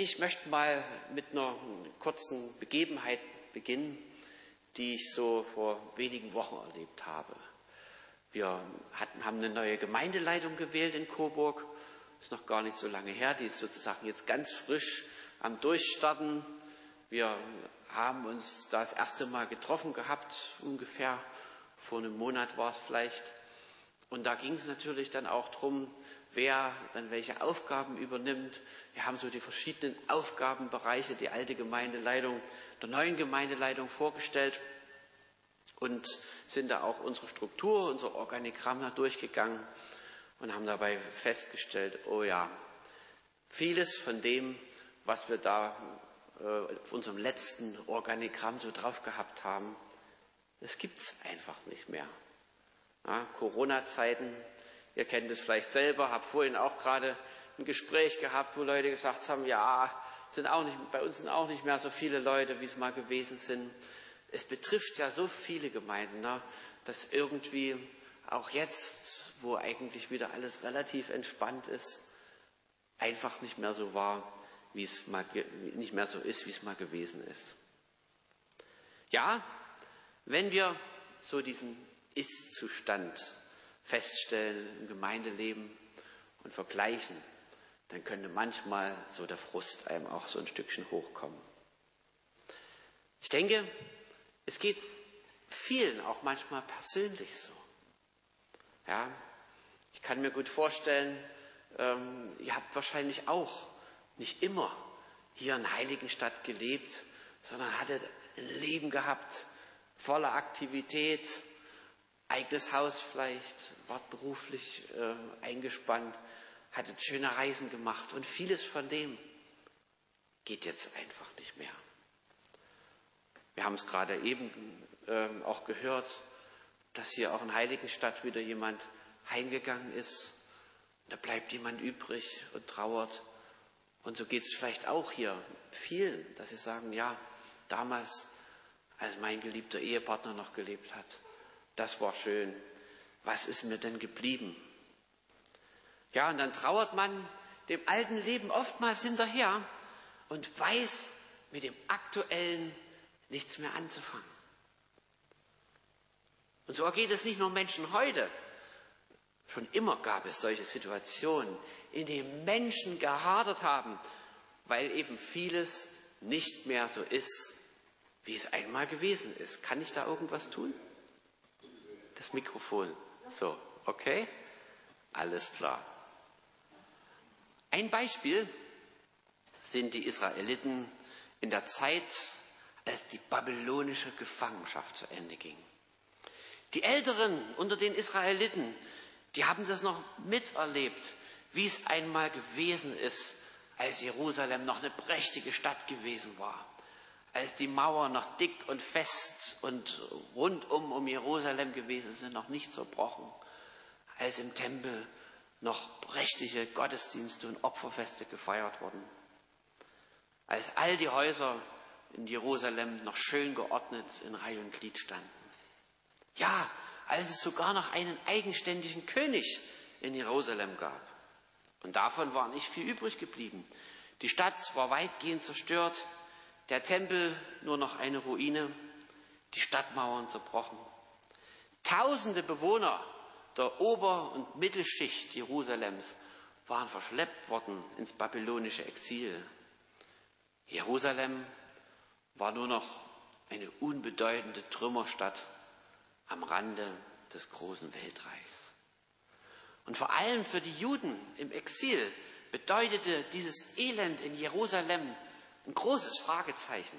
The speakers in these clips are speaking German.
Ich möchte mal mit einer kurzen Begebenheit beginnen, die ich so vor wenigen Wochen erlebt habe. Wir haben eine neue Gemeindeleitung gewählt in Coburg. Ist noch gar nicht so lange her. Die ist sozusagen jetzt ganz frisch am Durchstarten. Wir haben uns das erste Mal getroffen gehabt, ungefähr vor einem Monat war es vielleicht. Und da ging es natürlich dann auch darum, wer dann welche Aufgaben übernimmt. Wir haben so die verschiedenen Aufgabenbereiche, die alte Gemeindeleitung, der neuen Gemeindeleitung vorgestellt und sind da auch unsere Struktur, unser Organigramm durchgegangen und haben dabei festgestellt, oh ja, vieles von dem, was wir da auf unserem letzten Organigramm so drauf gehabt haben, das gibt es einfach nicht mehr. Ja, Corona-Zeiten, ihr kennt es vielleicht selber, habe vorhin auch gerade ein Gespräch gehabt, wo Leute gesagt haben, ja, bei uns sind auch nicht mehr so viele Leute, wie es mal gewesen sind. Es betrifft ja so viele Gemeinden, dass irgendwie auch jetzt, wo eigentlich wieder alles relativ entspannt ist, einfach nicht mehr so war, nicht mehr so ist, wie es mal gewesen ist. Ja, wenn wir so diesen Ist-Zustand feststellen im Gemeindeleben und vergleichen, dann könnte manchmal so der Frust einem auch so ein Stückchen hochkommen. Ich denke, es geht vielen auch manchmal persönlich so. Ja, ich kann mir gut vorstellen, ihr habt wahrscheinlich auch nicht immer hier in Heiligenstadt gelebt, sondern hattet ein Leben gehabt, voller Aktivität, eigenes Haus vielleicht, wart beruflich eingespannt, hattet schöne Reisen gemacht und vieles von dem geht jetzt einfach nicht mehr. Wir haben es gerade eben auch gehört, dass hier auch in Heiligenstadt wieder jemand heimgegangen ist. Da bleibt jemand übrig und trauert. Und so geht es vielleicht auch hier vielen, dass sie sagen, ja, damals, als mein geliebter Ehepartner noch gelebt hat, das war schön. Was ist mir denn geblieben? Ja, und dann trauert man dem alten Leben oftmals hinterher und weiß mit dem Aktuellen nichts mehr anzufangen. Und so ergeht es nicht nur Menschen heute. Schon immer gab es solche Situationen, in denen Menschen gehadert haben, weil eben vieles nicht mehr so ist, wie es einmal gewesen ist. Kann ich da irgendwas tun? Das Mikrofon. So, okay? Alles klar. Ein Beispiel sind die Israeliten in der Zeit, als die babylonische Gefangenschaft zu Ende ging. Die Älteren unter den Israeliten, die haben das noch miterlebt, wie es einmal gewesen ist, als Jerusalem noch eine prächtige Stadt gewesen war. Als die Mauern noch dick und fest und rundum um Jerusalem gewesen sind, noch nicht zerbrochen. Als im Tempel noch prächtige Gottesdienste und Opferfeste gefeiert wurden. Als all die Häuser in Jerusalem noch schön geordnet in Reihe und Glied standen. Ja, als es sogar noch einen eigenständigen König in Jerusalem gab. Und davon war nicht viel übrig geblieben. Die Stadt war weitgehend zerstört, der Tempel nur noch eine Ruine, die Stadtmauern zerbrochen. Tausende Bewohner der Ober- und Mittelschicht Jerusalems waren verschleppt worden ins babylonische Exil. Jerusalem war nur noch eine unbedeutende Trümmerstadt am Rande des großen Weltreichs. Und vor allem für die Juden im Exil bedeutete dieses Elend in Jerusalem ein großes Fragezeichen.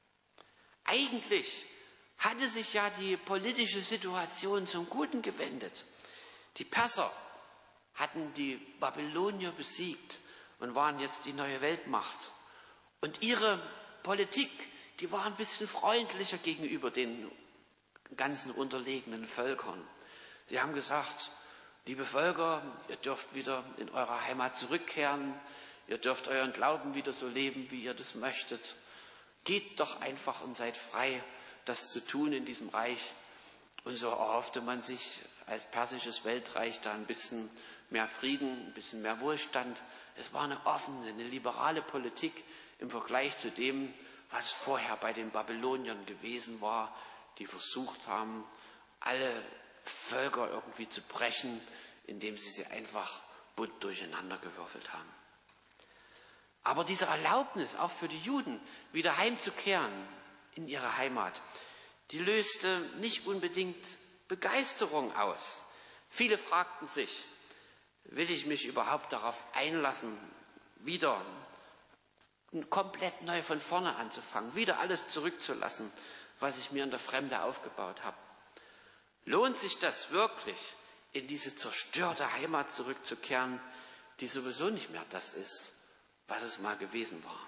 Eigentlich hatte sich ja die politische Situation zum Guten gewendet. Die Perser hatten die Babylonier besiegt und waren jetzt die neue Weltmacht. Und ihre Politik, die war ein bisschen freundlicher gegenüber den ganzen unterlegenen Völkern. Sie haben gesagt, liebe Völker, ihr dürft wieder in eure Heimat zurückkehren, ihr dürft euren Glauben wieder so leben, wie ihr das möchtet. Geht doch einfach und seid frei, das zu tun in diesem Reich. Und so erhoffte man sich als persisches Weltreich da ein bisschen mehr Frieden, ein bisschen mehr Wohlstand. Es war eine offene, eine liberale Politik im Vergleich zu dem, was vorher bei den Babyloniern gewesen war, die versucht haben, alle Völker irgendwie zu brechen, indem sie einfach bunt durcheinander gewürfelt haben. Aber diese Erlaubnis, auch für die Juden, wieder heimzukehren in ihre Heimat, die löste nicht unbedingt Begeisterung aus. Viele fragten sich, will ich mich überhaupt darauf einlassen, wieder komplett neu von vorne anzufangen, wieder alles zurückzulassen, was ich mir in der Fremde aufgebaut habe? Lohnt sich das wirklich, in diese zerstörte Heimat zurückzukehren, die sowieso nicht mehr das ist, was es mal gewesen war?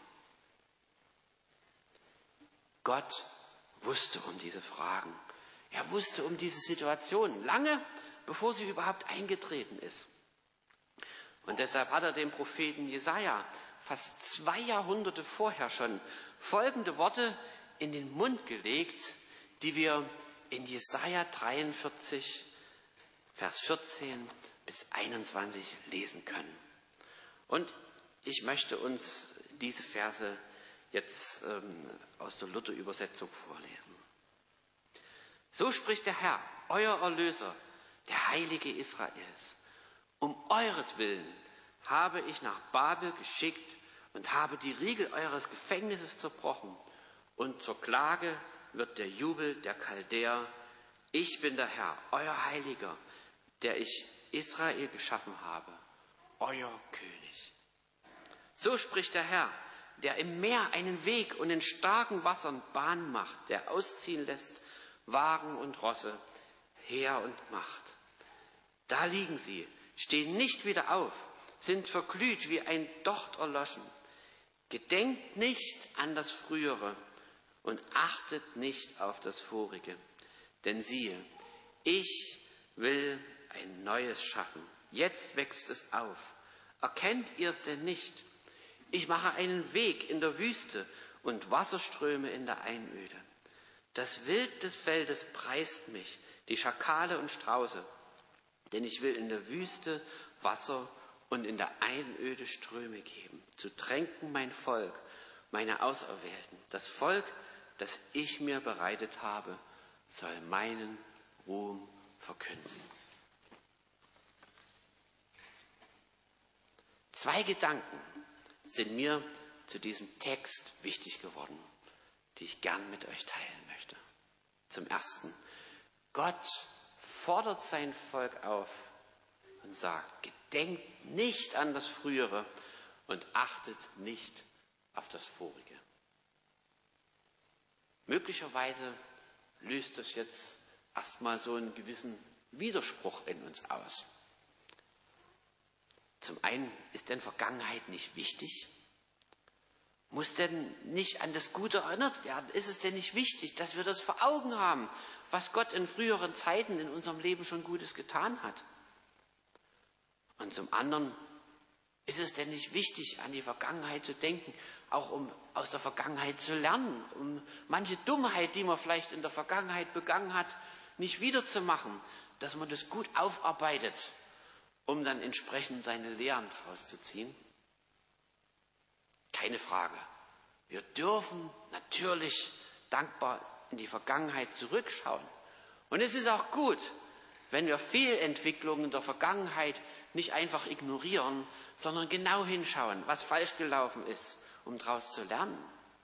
Gott wusste um diese Fragen. Er wusste um diese Situation lange, bevor sie überhaupt eingetreten ist. Und deshalb hat er dem Propheten Jesaja fast 2 Jahrhunderte vorher schon folgende Worte in den Mund gelegt, die wir in Jesaja 43, Vers 14 bis 21 lesen können. Und ich möchte uns diese Verse jetzt aus der Luther-Übersetzung vorlesen. So spricht der Herr, euer Erlöser, der Heilige Israels. Um euretwillen habe ich nach Babel geschickt und habe die Riegel eures Gefängnisses zerbrochen. Und zur Klage wird der Jubel der Chaldäer. Ich bin der Herr, euer Heiliger, der ich Israel geschaffen habe, euer König. So spricht der Herr, der im Meer einen Weg und in starken Wassern Bahn macht, der ausziehen lässt Wagen und Rosse, Heer und Macht. Da liegen sie, stehen nicht wieder auf, sind verglüht wie ein Docht erloschen. Gedenkt nicht an das Frühere und achtet nicht auf das Vorige. Denn siehe, ich will ein Neues schaffen. Jetzt wächst es auf. Erkennt ihr es denn nicht? Ich mache einen Weg in der Wüste und Wasserströme in der Einöde. Das Wild des Feldes preist mich, die Schakale und Strauße. Denn ich will in der Wüste Wasser und in der Einöde Ströme geben, zu tränken mein Volk, meine Auserwählten. Das Volk, das ich mir bereitet habe, soll meinen Ruhm verkünden. 2 Gedanken sind mir zu diesem Text wichtig geworden, die ich gern mit euch teilen möchte. Zum Ersten, Gott fordert sein Volk auf und sagt, gedenkt nicht an das Frühere und achtet nicht auf das Vorige. Möglicherweise löst das jetzt erstmal so einen gewissen Widerspruch in uns aus. Zum einen, ist denn Vergangenheit nicht wichtig? Muss denn nicht an das Gute erinnert werden? Ist es denn nicht wichtig, dass wir das vor Augen haben, was Gott in früheren Zeiten in unserem Leben schon Gutes getan hat? Und zum anderen, ist es denn nicht wichtig, an die Vergangenheit zu denken, auch um aus der Vergangenheit zu lernen, um manche Dummheit, die man vielleicht in der Vergangenheit begangen hat, nicht wiederzumachen, dass man das gut aufarbeitet, um dann entsprechend seine Lehren daraus zu ziehen? Keine Frage. Wir dürfen natürlich dankbar in die Vergangenheit zurückschauen. Und es ist auch gut, wenn wir Fehlentwicklungen der Vergangenheit nicht einfach ignorieren, sondern genau hinschauen, was falsch gelaufen ist, um daraus zu lernen.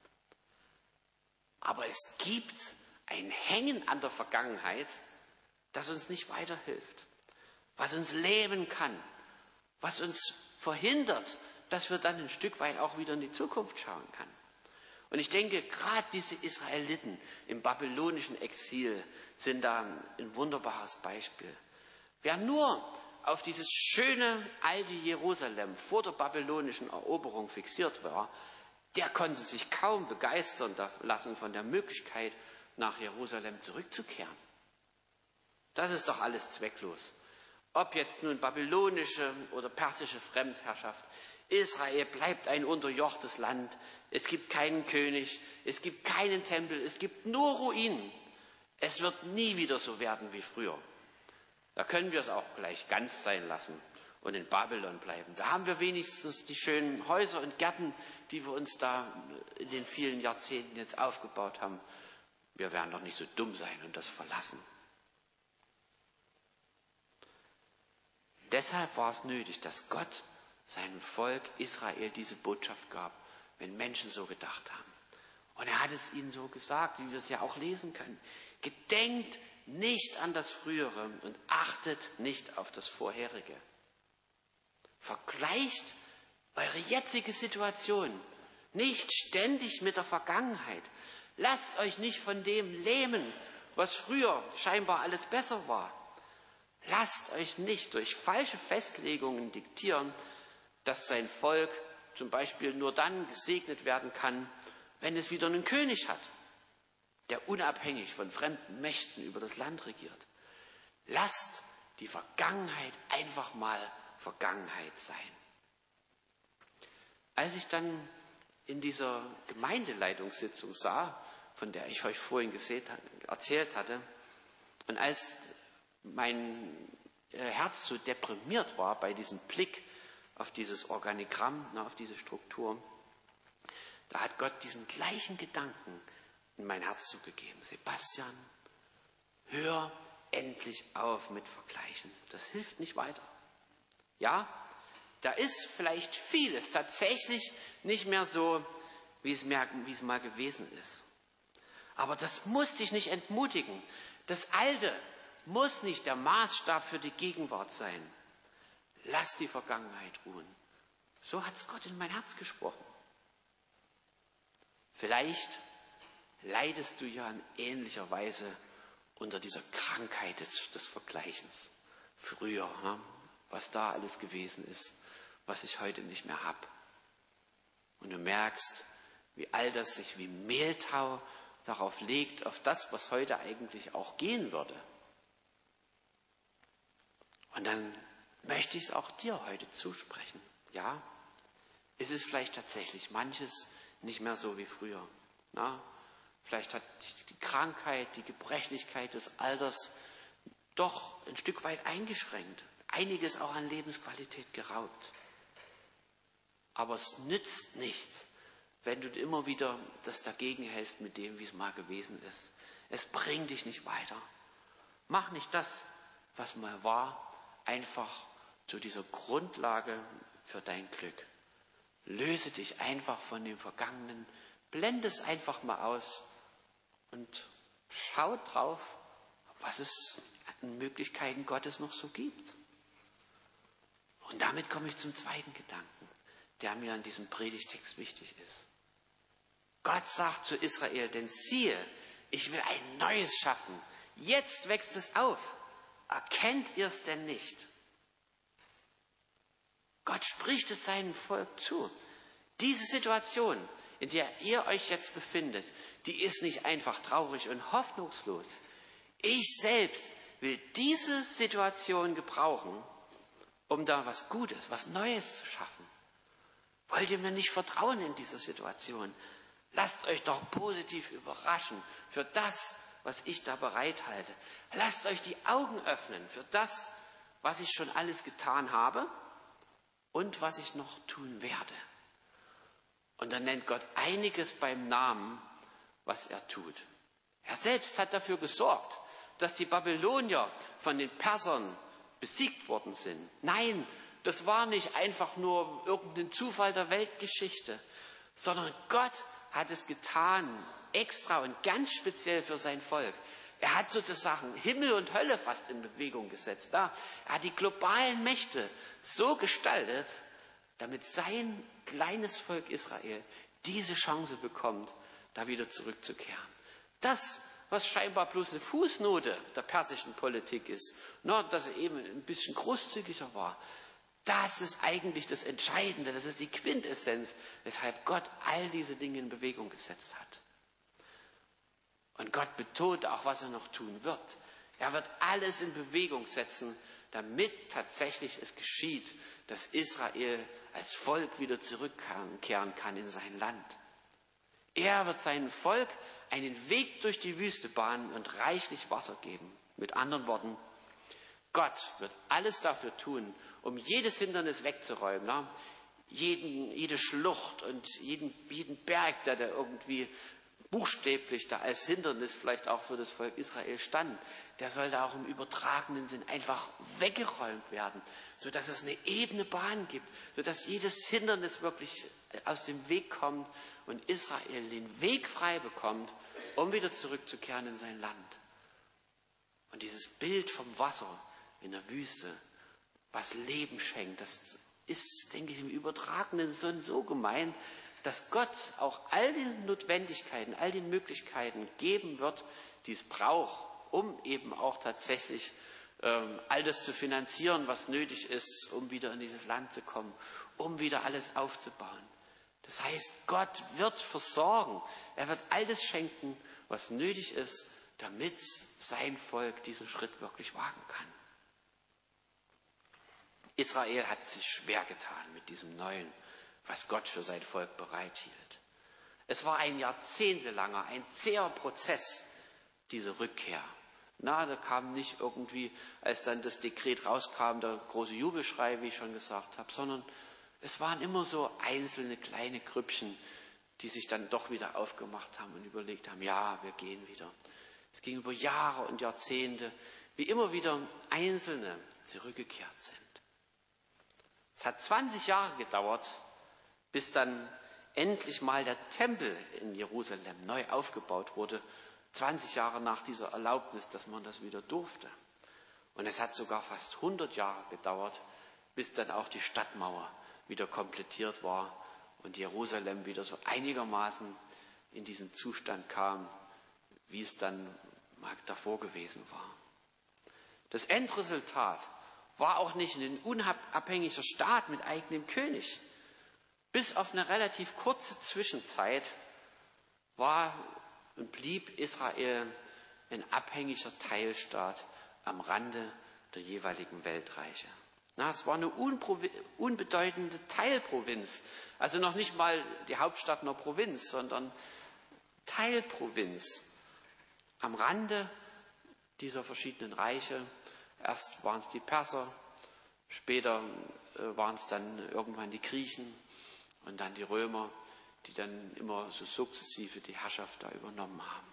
Aber es gibt ein Hängen an der Vergangenheit, das uns nicht weiterhilft, was uns lähmen kann, was uns verhindert, dass wir dann ein Stück weit auch wieder in die Zukunft schauen können. Und ich denke, gerade diese Israeliten im babylonischen Exil sind da ein wunderbares Beispiel. Wer nur auf dieses schöne alte Jerusalem vor der babylonischen Eroberung fixiert war, der konnte sich kaum begeistern lassen von der Möglichkeit, nach Jerusalem zurückzukehren. Das ist doch alles zwecklos. Ob jetzt nun babylonische oder persische Fremdherrschaft, Israel bleibt ein unterjochtes Land. Es gibt keinen König, es gibt keinen Tempel, es gibt nur Ruinen. Es wird nie wieder so werden wie früher. Da können wir es auch gleich ganz sein lassen und in Babylon bleiben. Da haben wir wenigstens die schönen Häuser und Gärten, die wir uns da in den vielen Jahrzehnten jetzt aufgebaut haben. Wir werden doch nicht so dumm sein und das verlassen. Deshalb war es nötig, dass Gott seinem Volk Israel diese Botschaft gab, wenn Menschen so gedacht haben. Und er hat es ihnen so gesagt, wie wir es ja auch lesen können. Gedenkt nicht an das Frühere und achtet nicht auf das Vorherige. Vergleicht eure jetzige Situation nicht ständig mit der Vergangenheit. Lasst euch nicht von dem lähmen, was früher scheinbar alles besser war. Lasst euch nicht durch falsche Festlegungen diktieren, dass sein Volk zum Beispiel nur dann gesegnet werden kann, wenn es wieder einen König hat, der unabhängig von fremden Mächten über das Land regiert. Lasst die Vergangenheit einfach mal Vergangenheit sein. Als ich dann in dieser Gemeindeleitungssitzung sah, von der ich euch vorhin erzählt hatte, und als mein Herz so deprimiert war bei diesem Blick auf dieses Organigramm, auf diese Struktur, da hat Gott diesen gleichen Gedanken in mein Herz zugegeben. Sebastian, hör endlich auf mit Vergleichen. Das hilft nicht weiter. Ja, da ist vielleicht vieles tatsächlich nicht mehr so, wie es mal gewesen ist. Aber das muss dich nicht entmutigen. Das Alte muss nicht der Maßstab für die Gegenwart sein. Lass die Vergangenheit ruhen. So hat es Gott in mein Herz gesprochen. Vielleicht leidest du ja in ähnlicher Weise unter dieser Krankheit des Vergleichens. Früher, was da alles gewesen ist, was ich heute nicht mehr habe. Und du merkst, wie all das sich wie Mehltau darauf legt, auf das, was heute eigentlich auch gehen würde. Und dann möchte ich es auch dir heute zusprechen. Ja, es ist vielleicht tatsächlich manches nicht mehr so wie früher. Vielleicht hat die Krankheit, die Gebrechlichkeit des Alters doch ein Stück weit eingeschränkt. Einiges auch an Lebensqualität geraubt. Aber es nützt nichts, wenn du immer wieder das dagegen hältst mit dem, wie es mal gewesen ist. Es bringt dich nicht weiter. Mach nicht das, was mal war, einfach zu dieser Grundlage für dein Glück. Löse dich einfach von dem Vergangenen, blende es einfach mal aus und schau drauf, was es an Möglichkeiten Gottes noch so gibt. Und damit komme ich zum zweiten Gedanken, der mir an diesem Predigtext wichtig ist. Gott sagt zu Israel, denn siehe, ich will ein Neues schaffen. Jetzt wächst es auf. Erkennt ihr es denn nicht? Gott spricht es seinem Volk zu. Diese Situation, in der ihr euch jetzt befindet, die ist nicht einfach traurig und hoffnungslos. Ich selbst will diese Situation gebrauchen, um da was Gutes, was Neues zu schaffen. Wollt ihr mir nicht vertrauen in dieser Situation? Lasst euch doch positiv überraschen für das, was ich da bereithalte. Lasst euch die Augen öffnen für das, was ich schon alles getan habe und was ich noch tun werde. Und dann nennt Gott einiges beim Namen, was er tut. Er selbst hat dafür gesorgt, dass die Babylonier von den Persern besiegt worden sind. Nein, das war nicht einfach nur irgendein Zufall der Weltgeschichte, sondern Gott hat es getan, extra und ganz speziell für sein Volk. Er hat sozusagen Himmel und Hölle fast in Bewegung gesetzt. Er hat die globalen Mächte so gestaltet, damit sein kleines Volk Israel diese Chance bekommt, da wieder zurückzukehren. Das, was scheinbar bloß eine Fußnote der persischen Politik ist, dass er eben ein bisschen großzügiger war, das ist eigentlich das Entscheidende, das ist die Quintessenz, weshalb Gott all diese Dinge in Bewegung gesetzt hat. Und Gott betont auch, was er noch tun wird. Er wird alles in Bewegung setzen, damit tatsächlich es geschieht, dass Israel als Volk wieder zurückkehren kann in sein Land. Er wird seinem Volk einen Weg durch die Wüste bahnen und reichlich Wasser geben. Mit anderen Worten, Gott wird alles dafür tun, um jedes Hindernis wegzuräumen. Ne? Jede Schlucht und jeden Berg, der da irgendwie buchstäblich da als Hindernis vielleicht auch für das Volk Israel stand, der soll da auch im übertragenen Sinn einfach weggeräumt werden, sodass es eine ebene Bahn gibt, sodass jedes Hindernis wirklich aus dem Weg kommt und Israel den Weg frei bekommt, um wieder zurückzukehren in sein Land. Und dieses Bild vom Wasser in der Wüste, was Leben schenkt, das ist, denke ich, im übertragenen Sinn so gemeint, dass Gott auch all die Notwendigkeiten, all die Möglichkeiten geben wird, die es braucht, um eben auch tatsächlich all das zu finanzieren, was nötig ist, um wieder in dieses Land zu kommen, um wieder alles aufzubauen. Das heißt, Gott wird versorgen, er wird alles schenken, was nötig ist, damit sein Volk diesen Schritt wirklich wagen kann. Israel hat sich schwer getan mit diesem Neuen, was Gott für sein Volk bereithielt. Es war ein jahrzehntelanger, ein zäher Prozess, diese Rückkehr. Da kam nicht irgendwie, als dann das Dekret rauskam, der große Jubelschrei, wie ich schon gesagt habe, sondern es waren immer so einzelne kleine Grüppchen, die sich dann doch wieder aufgemacht haben und überlegt haben, ja, wir gehen wieder. Es ging über Jahre und Jahrzehnte, wie immer wieder Einzelne zurückgekehrt sind. Es hat 20 Jahre gedauert, bis dann endlich mal der Tempel in Jerusalem neu aufgebaut wurde, 20 Jahre nach dieser Erlaubnis, dass man das wieder durfte. Und es hat sogar fast 100 Jahre gedauert, bis dann auch die Stadtmauer wieder komplettiert war und Jerusalem wieder so einigermaßen in diesen Zustand kam, wie es dann mal davor gewesen war. Das Endresultat war auch nicht ein unabhängiger Staat mit eigenem König. Bis auf eine relativ kurze Zwischenzeit war und blieb Israel ein abhängiger Teilstaat am Rande der jeweiligen Weltreiche. Es war eine unbedeutende Teilprovinz, also noch nicht mal die Hauptstadt einer Provinz, sondern Teilprovinz am Rande dieser verschiedenen Reiche. Erst waren es die Perser, später waren es dann irgendwann die Griechen und dann die Römer, die dann immer so sukzessive die Herrschaft da übernommen haben.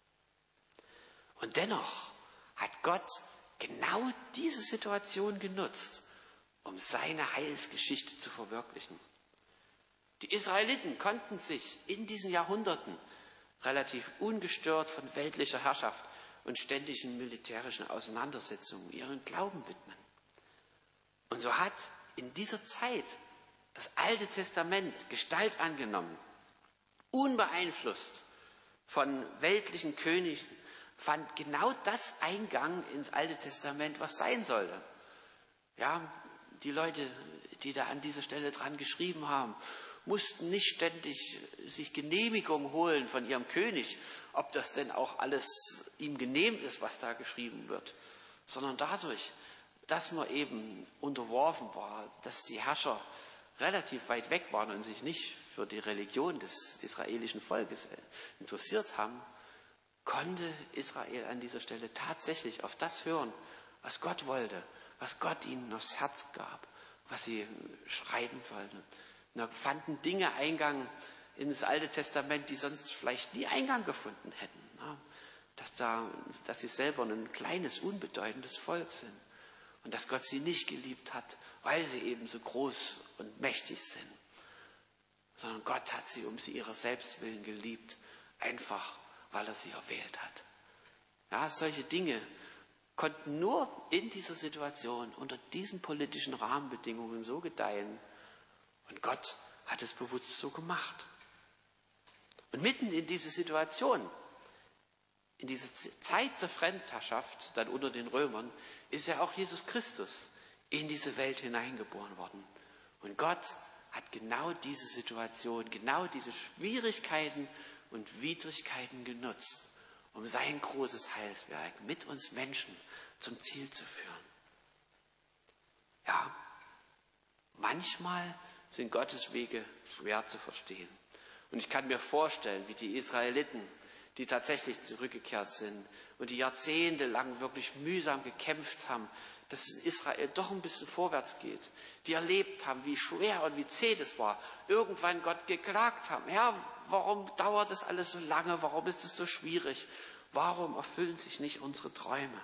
Und dennoch hat Gott genau diese Situation genutzt, um seine Heilsgeschichte zu verwirklichen. Die Israeliten konnten sich in diesen Jahrhunderten relativ ungestört von weltlicher Herrschaft und ständigen militärischen Auseinandersetzungen ihren Glauben widmen. Und so hat in dieser Zeit das Alte Testament Gestalt angenommen. Unbeeinflusst von weltlichen Königen fand genau das Eingang ins Alte Testament, was sein sollte. Ja, die Leute, die da an dieser Stelle dran geschrieben haben, mussten nicht ständig sich Genehmigung holen von ihrem König, ob das denn auch alles ihm genehm ist, was da geschrieben wird, sondern dadurch, dass man eben unterworfen war, dass die Herrscher relativ weit weg waren und sich nicht für die Religion des israelischen Volkes interessiert haben, konnte Israel an dieser Stelle tatsächlich auf das hören, was Gott wollte, was Gott ihnen aufs Herz gab, was sie schreiben sollten. Und da fanden Dinge Eingang in das Alte Testament, die sonst vielleicht nie Eingang gefunden hätten. Dass sie selber ein kleines, unbedeutendes Volk sind und dass Gott sie nicht geliebt hat, weil sie eben so groß und mächtig sind, sondern Gott hat sie um sie ihrer selbst willen geliebt, einfach weil er sie erwählt hat. Ja, solche Dinge konnten nur in dieser Situation, unter diesen politischen Rahmenbedingungen so gedeihen. Und Gott hat es bewusst so gemacht. Und mitten in diese Situation, in diese Zeit der Fremdherrschaft, dann unter den Römern, ist ja auch Jesus Christus in diese Welt hineingeboren worden. Und Gott hat genau diese Situation, genau diese Schwierigkeiten und Widrigkeiten genutzt, um sein großes Heilswerk mit uns Menschen zum Ziel zu führen. Ja, manchmal sind Gottes Wege schwer zu verstehen. Und ich kann mir vorstellen, wie die Israeliten, die tatsächlich zurückgekehrt sind und die jahrzehntelang wirklich mühsam gekämpft haben, dass es in Israel doch ein bisschen vorwärts geht, die erlebt haben, wie schwer und wie zäh das war, irgendwann Gott geklagt haben, Herr, warum dauert das alles so lange, warum ist es so schwierig, warum erfüllen sich nicht unsere Träume?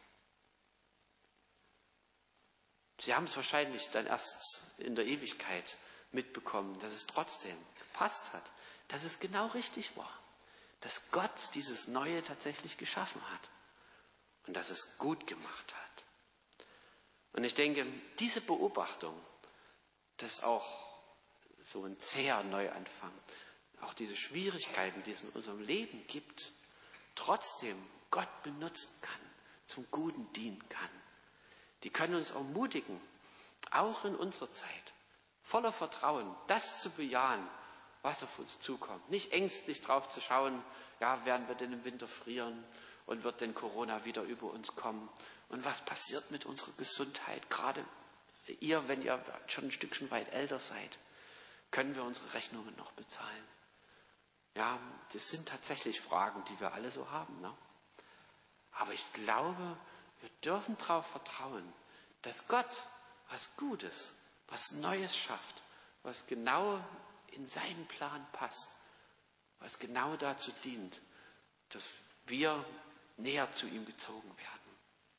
Sie haben es wahrscheinlich dann erst in der Ewigkeit mitbekommen, dass es trotzdem gepasst hat, dass es genau richtig war, dass Gott dieses Neue tatsächlich geschaffen hat und dass es gut gemacht hat. Und ich denke, diese Beobachtung, dass auch so ein zäher Neuanfang, auch diese Schwierigkeiten, die es in unserem Leben gibt, trotzdem Gott benutzen kann, zum Guten dienen kann, die können uns ermutigen, auch in unserer Zeit, voller Vertrauen, das zu bejahen, was auf uns zukommt. Nicht ängstlich drauf zu schauen, ja, werden wir denn im Winter frieren und wird denn Corona wieder über uns kommen? Und was passiert mit unserer Gesundheit? Gerade ihr, wenn ihr schon ein Stückchen weit älter seid, können wir unsere Rechnungen noch bezahlen? Ja, das sind tatsächlich Fragen, die wir alle so haben, ne? Aber ich glaube, wir dürfen darauf vertrauen, dass Gott was Gutes, was Neues schafft, was genau in seinen Plan passt, was genau dazu dient, dass wir näher zu ihm gezogen werden.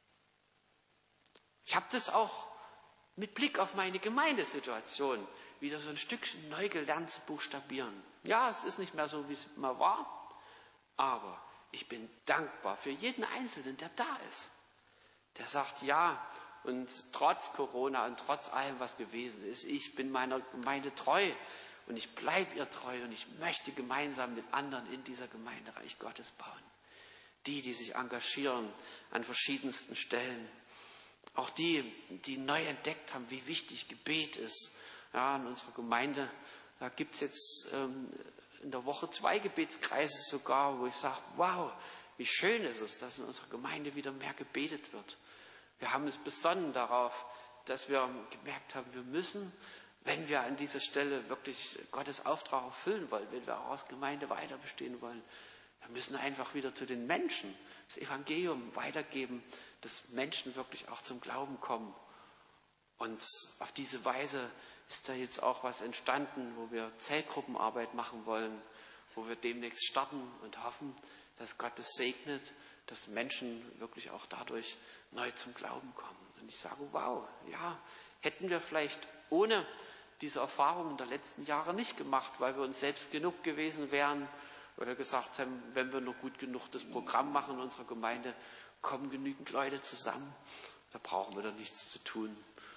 Ich habe das auch mit Blick auf meine Gemeindesituation wieder so ein Stückchen neu gelernt zu buchstabieren. Ja, es ist nicht mehr so, wie es immer war, aber ich bin dankbar für jeden Einzelnen, der da ist. Der sagt, ja, und trotz Corona und trotz allem, was gewesen ist, ich bin meiner Gemeinde treu und ich bleibe ihr treu und ich möchte gemeinsam mit anderen in dieser Gemeinde Reich Gottes bauen. Die sich engagieren an verschiedensten Stellen. Auch die neu entdeckt haben, wie wichtig Gebet ist. Ja, in unserer Gemeinde, da gibt es jetzt in der Woche 2 Gebetskreise sogar, wo ich sage, wow, wie schön ist es, dass in unserer Gemeinde wieder mehr gebetet wird. Wir haben es besonnen darauf, dass wir gemerkt haben, wir müssen, wenn wir an dieser Stelle wirklich Gottes Auftrag erfüllen wollen, wenn wir auch als Gemeinde weiter bestehen wollen, wir müssen einfach wieder zu den Menschen das Evangelium weitergeben, dass Menschen wirklich auch zum Glauben kommen. Und auf diese Weise ist da jetzt auch was entstanden, wo wir Zellgruppenarbeit machen wollen, wo wir demnächst starten und hoffen, dass Gott es segnet, dass Menschen wirklich auch dadurch neu zum Glauben kommen. Und ich sage, wow, ja, hätten wir vielleicht ohne diese Erfahrungen der letzten Jahre nicht gemacht, weil wir uns selbst genug gewesen wären, weil wir gesagt haben, wenn wir nur gut genug das Programm machen in unserer Gemeinde, kommen genügend Leute zusammen, da brauchen wir dann nichts zu tun.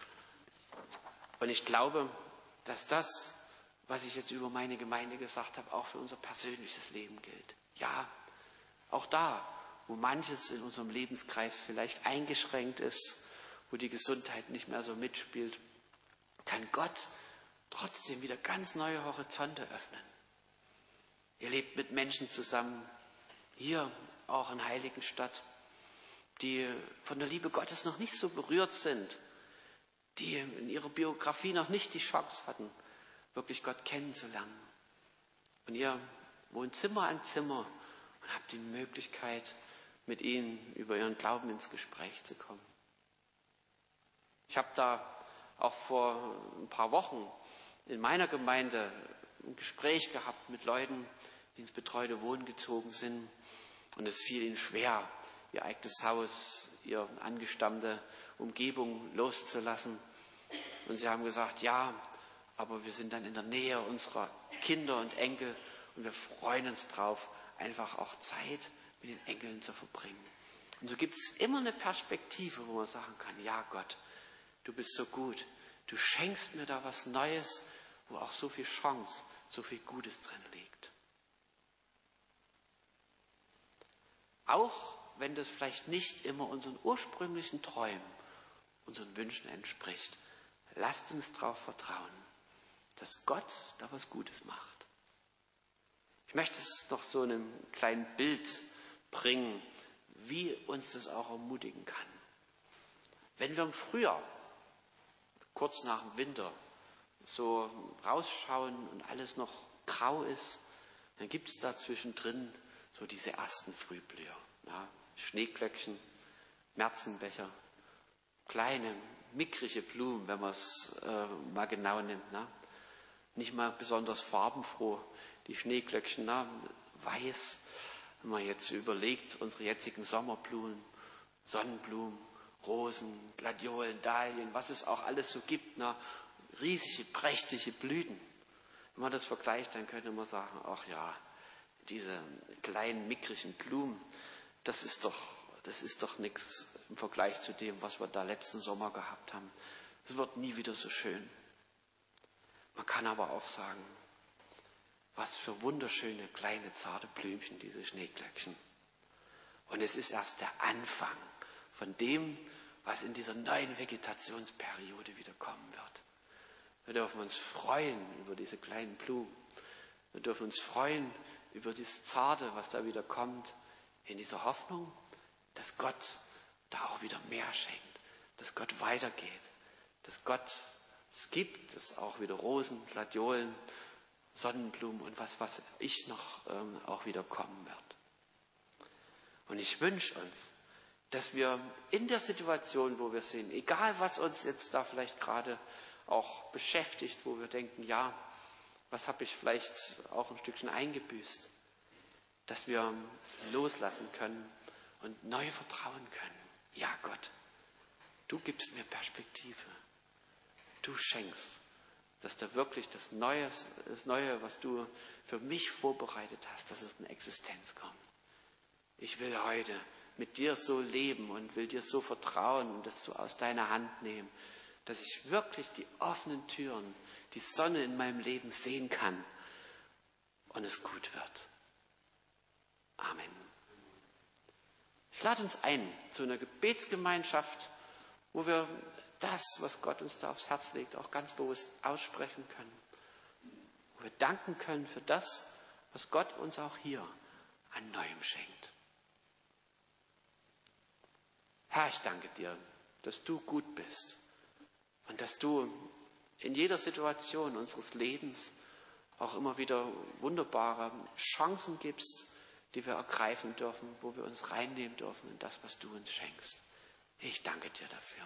Und ich glaube, dass das, was ich jetzt über meine Gemeinde gesagt habe, auch für unser persönliches Leben gilt. Ja, auch da, wo manches in unserem Lebenskreis vielleicht eingeschränkt ist, wo die Gesundheit nicht mehr so mitspielt, kann Gott trotzdem wieder ganz neue Horizonte öffnen. Ihr lebt mit Menschen zusammen, hier auch in Heiligenstadt, die von der Liebe Gottes noch nicht so berührt sind, die in ihrer Biografie noch nicht die Chance hatten, wirklich Gott kennenzulernen. Und ihr wohnt Zimmer an Zimmer und habt die Möglichkeit, mit ihnen über ihren Glauben ins Gespräch zu kommen. Ich habe da auch vor ein paar Wochen in meiner Gemeinde ein Gespräch gehabt mit Leuten, die ins betreute Wohnen gezogen sind. Und es fiel ihnen schwer, ihr eigenes Haus, ihre angestammte Umgebung loszulassen. Und sie haben gesagt, ja, aber wir sind dann in der Nähe unserer Kinder und Enkel und wir freuen uns drauf, einfach auch Zeit mit den Enkeln zu verbringen. Und so gibt es immer eine Perspektive, wo man sagen kann, ja Gott, du bist so gut, du schenkst mir da was Neues, wo auch so viel Chance, so viel Gutes drin liegt. Auch wenn das vielleicht nicht immer unseren ursprünglichen Träumen, unseren Wünschen entspricht, lasst uns darauf vertrauen, dass Gott da was Gutes macht. Ich möchte es noch so in einem kleinen Bild bringen, wie uns das auch ermutigen kann. Wenn wir im Frühjahr, kurz nach dem Winter, so rausschauen und alles noch grau ist, dann gibt es da zwischendrin so diese ersten Frühblüher. Ja, Schneeglöckchen, Märzenbecher kleine, mickrige Blumen, wenn man es mal genau nimmt. Ne? Nicht mal besonders farbenfroh. Die Schneeglöckchen, ne? Weiß. Wenn man jetzt überlegt, unsere jetzigen Sommerblumen, Sonnenblumen, Rosen, Gladiolen, Dahlien, was es auch alles so gibt, ne? Riesige, prächtige Blüten. Wenn man das vergleicht, dann könnte man sagen, ach ja, diese kleinen, mickrigen Blumen, das ist doch nichts im Vergleich zu dem, was wir da letzten Sommer gehabt haben. Es wird nie wieder so schön. Man kann aber auch sagen, was für wunderschöne, kleine, zarte Blümchen, diese Schneeglöckchen. Und es ist erst der Anfang von dem, was in dieser neuen Vegetationsperiode wieder kommen wird. Wir dürfen uns freuen über diese kleinen Blumen. Wir dürfen uns freuen über dieses Zarte, was da wieder kommt, in dieser Hoffnung, dass Gott da auch wieder mehr schenkt, dass Gott weitergeht, dass Gott es gibt, dass auch wieder Rosen, Gladiolen, Sonnenblumen und was ich noch auch wieder kommen wird. Und ich wünsche uns, dass wir in der Situation, wo wir sind, egal was uns jetzt da vielleicht gerade auch beschäftigt, wo wir denken, ja, was habe ich vielleicht auch ein Stückchen eingebüßt, dass wir es loslassen können und neu vertrauen können. Ja, Gott, du gibst mir Perspektive. Du schenkst, dass da wirklich das Neue, was du für mich vorbereitet hast, dass es in Existenz kommt. Ich will heute mit dir so leben und will dir so vertrauen und das so aus deiner Hand nehmen, dass ich wirklich die offenen Türen, die Sonne in meinem Leben sehen kann und es gut wird. Amen. Ich lade uns ein zu einer Gebetsgemeinschaft, wo wir das, was Gott uns da aufs Herz legt, auch ganz bewusst aussprechen können. Wo wir danken können für das, was Gott uns auch hier an Neuem schenkt. Herr, ich danke dir, dass du gut bist und dass du in jeder Situation unseres Lebens auch immer wieder wunderbare Chancen gibst, die wir ergreifen dürfen, wo wir uns reinnehmen dürfen in das, was du uns schenkst. Ich danke dir dafür.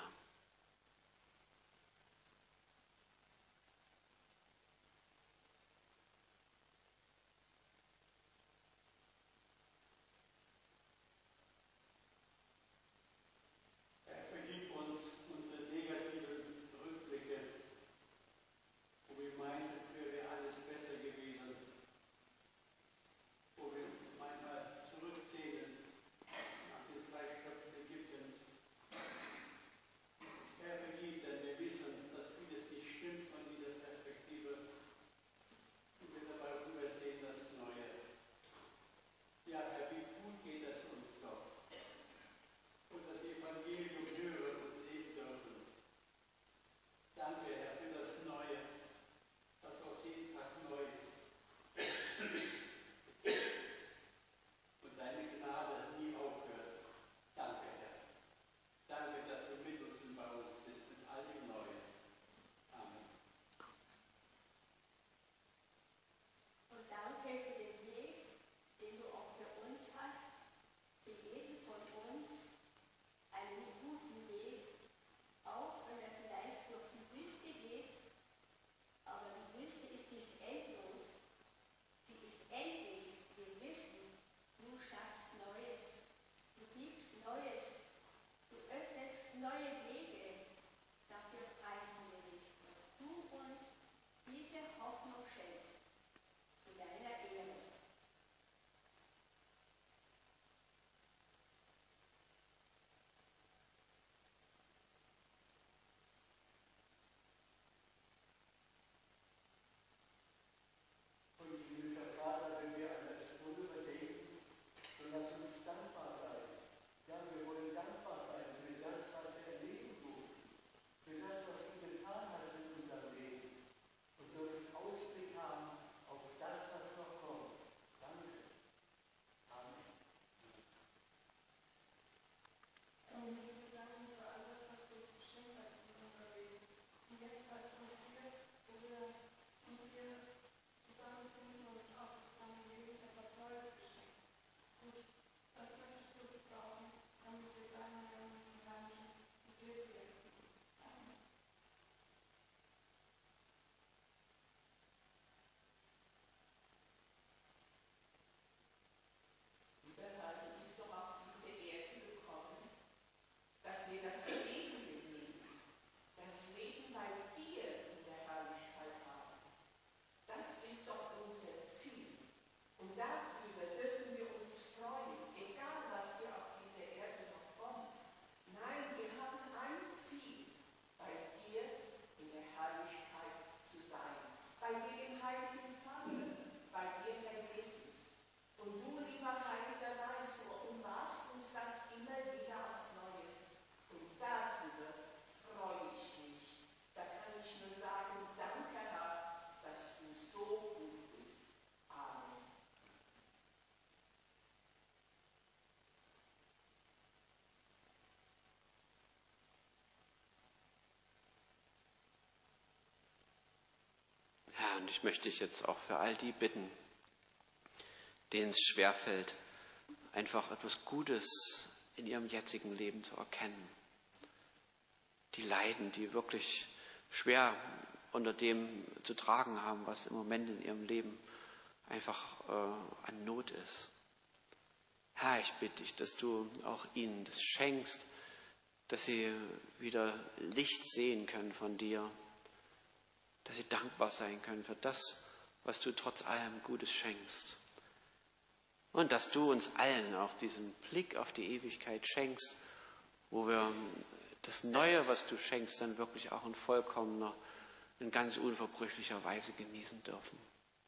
und ich möchte dich jetzt auch für all die bitten, denen es schwerfällt, einfach etwas Gutes in ihrem jetzigen Leben zu erkennen. Die leiden, die wirklich schwer unter dem zu tragen haben, was im Moment in ihrem Leben einfach an Not ist. Herr, ich bitte dich, dass du auch ihnen das schenkst, dass sie wieder Licht sehen können von dir, dass sie dankbar sein können für das, was du trotz allem Gutes schenkst. Und dass du uns allen auch diesen Blick auf die Ewigkeit schenkst, wo wir das Neue, was du schenkst, dann wirklich auch in vollkommener, in ganz unverbrüchlicher Weise genießen dürfen.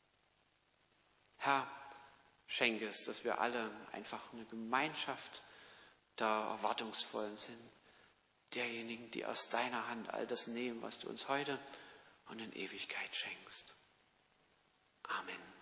Herr, schenke es, dass wir alle einfach eine Gemeinschaft der Erwartungsvollen sind, derjenigen, die aus deiner Hand all das nehmen, was du uns heute und in Ewigkeit schenkst. Amen.